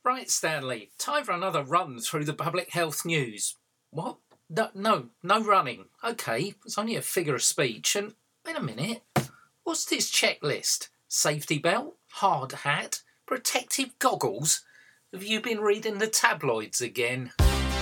Right, Stanley, time for another run through the public health news. What? No running. Okay, it's only a figure of speech. And wait a minute, what's this checklist? Safety belt, hard hat, protective goggles? Have you been reading the tabloids again?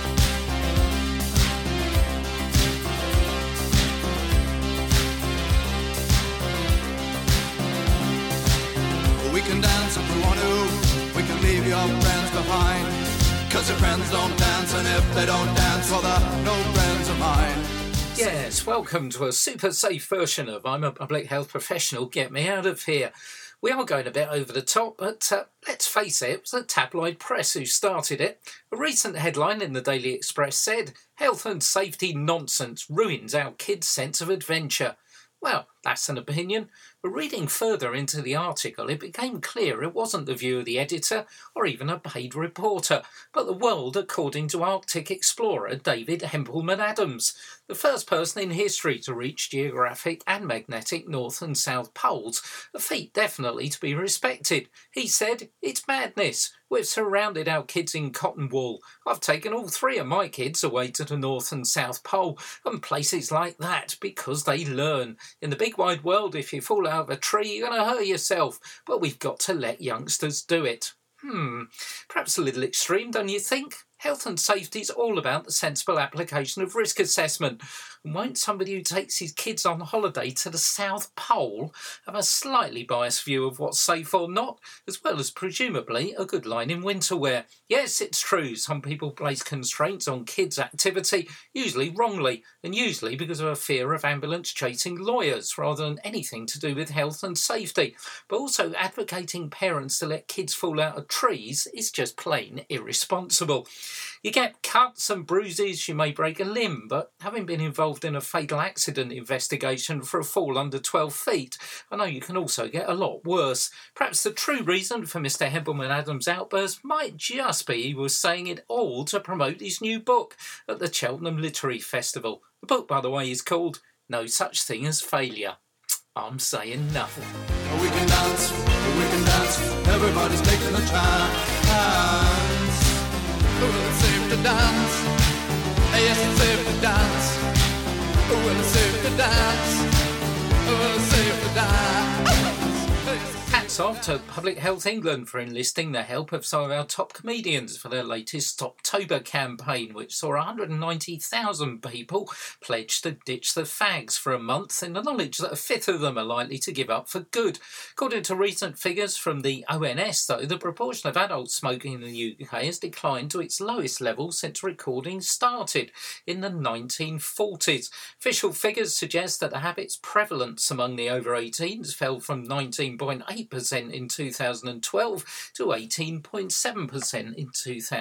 We can dance if we want to, we can leave your friends behind. Cause your friends don't dance, and if they don't dance, well they're no friends of mine. Yes, welcome to a super safe version of I'm a public health professional, get me out of here. We are going a bit over the top, but let's face it, it was the tabloid press who started it. A recent headline in the Daily Express said, "Health and safety nonsense ruins our kids' sense of adventure." Well, that's an opinion, but reading further into the article, it became clear it wasn't the view of the editor or even a paid reporter, but the world according to Arctic explorer David Hempelmann-Adams, the first person in history to reach geographic and magnetic north and south poles, a feat definitely to be respected. He said, "It's madness. We've surrounded our kids in cotton wool. I've taken all three of my kids away to the North and South Pole and places like that because they learn. In the big wide world, if you fall out of a tree, you're going to hurt yourself, but we've got to let youngsters do it." Perhaps a little extreme, don't you think? Health and safety is all about the sensible application of risk assessment. And won't somebody who takes his kids on holiday to the South Pole have a slightly biased view of what's safe or not, as well as presumably a good line in winter wear? Yes, it's true, some people place constraints on kids' activity, usually wrongly, and usually because of a fear of ambulance chasing lawyers rather than anything to do with health and safety. But also advocating parents to let kids fall out of trees is just plain irresponsible. You get cuts and bruises, you may break a limb, but having been involved in a fatal accident investigation for a fall under 12 feet, I know you can also get a lot worse. Perhaps the true reason for Mr. Hempelmann-Adams' outburst might just be he was saying it all to promote his new book at the Cheltenham Literary Festival. The book, by the way, is called No Such Thing as Failure. I'm saying nothing. We can dance, everybody's taking a chance. Well, it's safe to dance, yes, it's safe to dance. Well, it's safe to dance, well, it's safe to dance. Hats off to Public Health England for enlisting the help of some of our top comedians for their latest Stoptober campaign, which saw 190,000 people pledge to ditch the fags for a month in the knowledge that a fifth of them are likely to give up for good. According to recent figures from the ONS, though, the proportion of adults smoking in the UK has declined to its lowest level since recording started in the 1940s. Official figures suggest that the habit's prevalence among the over 18s fell from 19.8% in 2012 to 18.7% in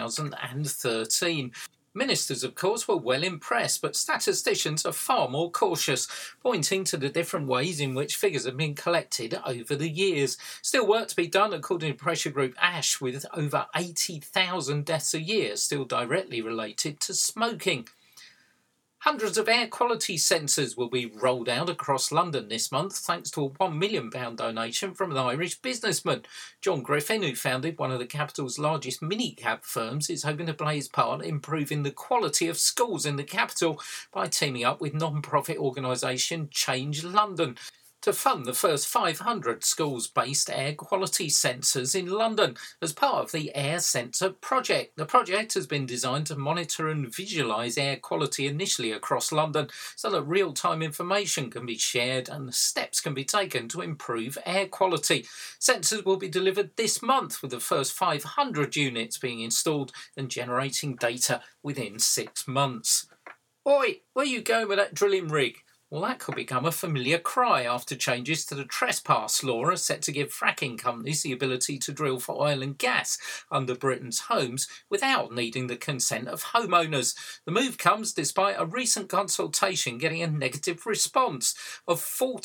2013. Ministers, of course, were well impressed, but statisticians are far more cautious, pointing to the different ways in which figures have been collected over the years. Still work to be done, according to pressure group ASH, with over 80,000 deaths a year still directly related to smoking. Hundreds of air quality sensors will be rolled out across London this month thanks to a £1 million donation from an Irish businessman. John Griffin, who founded one of the capital's largest minicab firms, is hoping to play his part in improving the quality of schools in the capital by teaming up with non-profit organisation Change London to fund the first 500 schools-based air quality sensors in London as part of the Air Sensor project. The project has been designed to monitor and visualise air quality initially across London so that real-time information can be shared and steps can be taken to improve air quality. Sensors will be delivered this month, with the first 500 units being installed and generating data within 6 months. Oi, where you going with that drilling rig? Well, that could become a familiar cry after changes to the trespass law are set to give fracking companies the ability to drill for oil and gas under Britain's homes without needing the consent of homeowners. The move comes despite a recent consultation getting a negative response of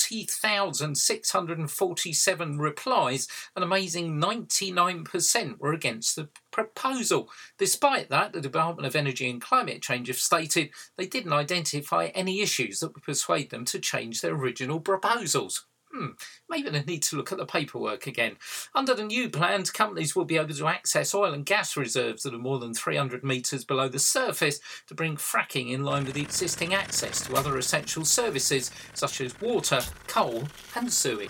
40,647 replies. An amazing 99% were against the proposal. Despite that, the Department of Energy and Climate Change have stated they didn't identify any issues that would persuade them to change their original proposals. Maybe they need to look at the paperwork again. Under the new plans, companies will be able to access oil and gas reserves that are more than 300 metres below the surface to bring fracking in line with the existing access to other essential services such as water, coal and sewage.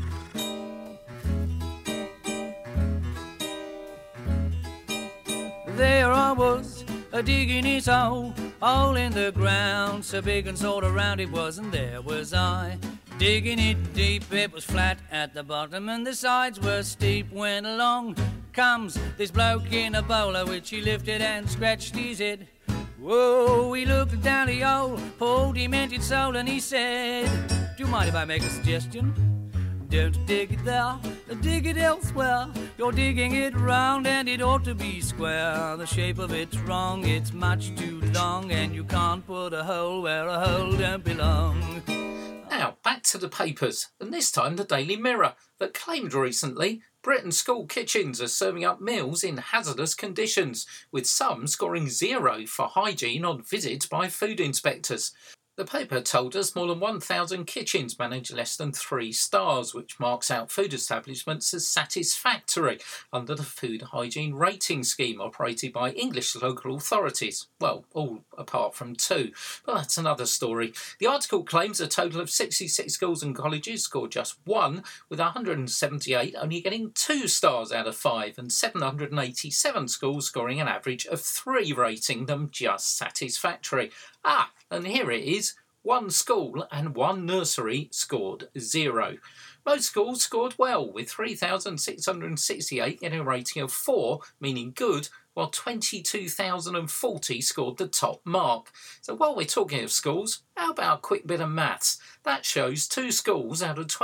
There I was, digging his hole in the ground, so big and sort of round it was, and there was I, digging it deep. It was flat at the bottom and the sides were steep. When along comes this bloke in a bowler, which he lifted and scratched his head. Whoa, he looked down the old poor demented soul and he said, do you mind if I make a suggestion? Don't dig it there, dig it elsewhere. You're digging it round and it ought to be square. The shape of it's wrong, it's much too long, and you can't put a hole where a hole don't belong. Now, back to the papers, and this time the Daily Mirror, that claimed recently Britain's school kitchens are serving up meals in hazardous conditions, with some scoring 0 for hygiene on visits by food inspectors. The paper told us more than 1,000 kitchens manage less than 3 stars, which marks out food establishments as satisfactory under the food hygiene rating scheme operated by English local authorities. Well, all apart from 2, but that's another story. The article claims a total of 66 schools and colleges scored just 1, with 178 only getting 2 stars out of 5, and 787 schools scoring an average of 3, rating them just satisfactory. And here it is, 1 school and 1 nursery scored 0. Most schools scored well, with 3,668 getting a rating of 4, meaning good, while 22,040 scored the top mark. So while we're talking of schools, how about a quick bit of maths? That shows 2 schools out of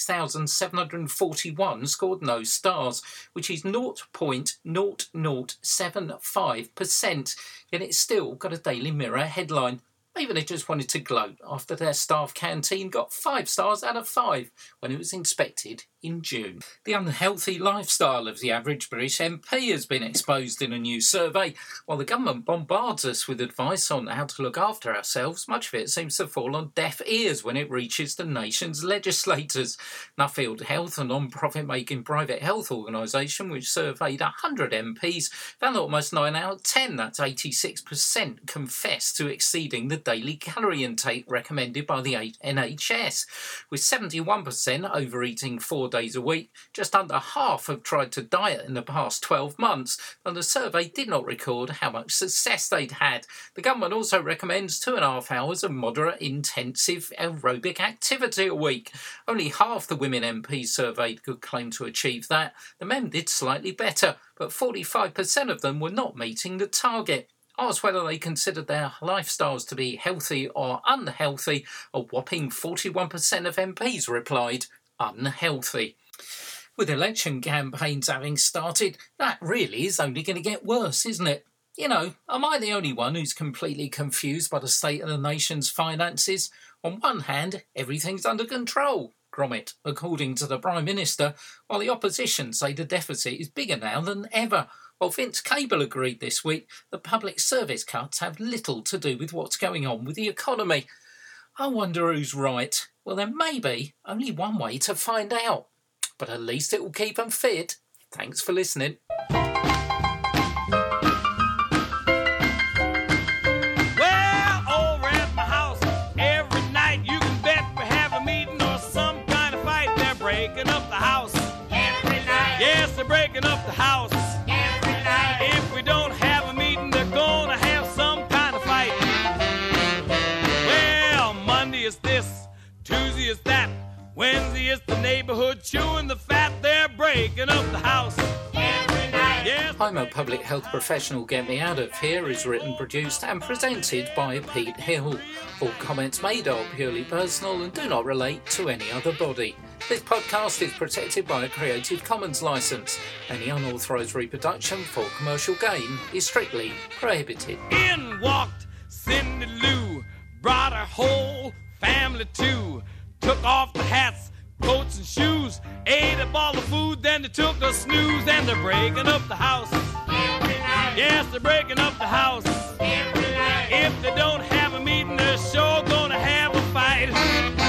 26,741 scored no stars, which is 0.0075%, yet it's still got a Daily Mirror headline. Maybe they just wanted to gloat after their staff canteen got 5 stars out of 5 when it was inspected in June. The unhealthy lifestyle of the average British MP has been exposed in a new survey. While the government bombards us with advice on how to look after ourselves, much of it seems to fall on deaf ears when it reaches the nation's legislators. Nuffield Health, a non-profit-making private health organisation which surveyed 100 MPs, found that almost 9 out of 10, that's 86%, confessed to exceeding the daily calorie intake recommended by the NHS, with 71% overeating 4 days a week. Just under half have tried to diet in the past 12 months, and the survey did not record how much success they'd had. The government also recommends 2.5 hours of moderate intensive aerobic activity a week. Only half the women MPs surveyed could claim to achieve that. The men did slightly better, but 45% of them were not meeting the target. Asked whether they considered their lifestyles to be healthy or unhealthy, a whopping 41% of MPs replied, unhealthy. With election campaigns having started, that really is only going to get worse, isn't it? You know, am I the only one who's completely confused by the state of the nation's finances? On one hand, everything's under control, grommet, according to the Prime Minister, while the opposition say the deficit is bigger now than ever. Well, Vince Cable agreed this week that public service cuts have little to do with what's going on with the economy. I wonder who's right. Well, there may be only one way to find out, but at least it will keep them fit. Thanks for listening. Well, over at my house, every night you can bet we have a meeting or some kind of fight. They're breaking up the house. Every night. Yes, they're breaking up the house. If we don't have a meeting, they're gonna have some kind of fight. Well, Monday is this, Tuesday is that, Wednesday is the neighborhood chewing the fat. They're breaking up the house every night. Yes. I'm a public health professional. Get Me Out of Here is written, produced and presented by Pete Hill. All comments made are purely personal and do not relate to any other body. This podcast is protected by a Creative Commons licence. Any unauthorised reproduction for commercial gain is strictly prohibited. In walked Cindy Lou, brought her whole family too. Took off the hats, coats and shoes, ate up all the food, then they took a snooze, and they're breaking up the house. Every night. Yes, they're breaking up the house. Every night. If they don't have a meeting, they're sure gonna have a fight.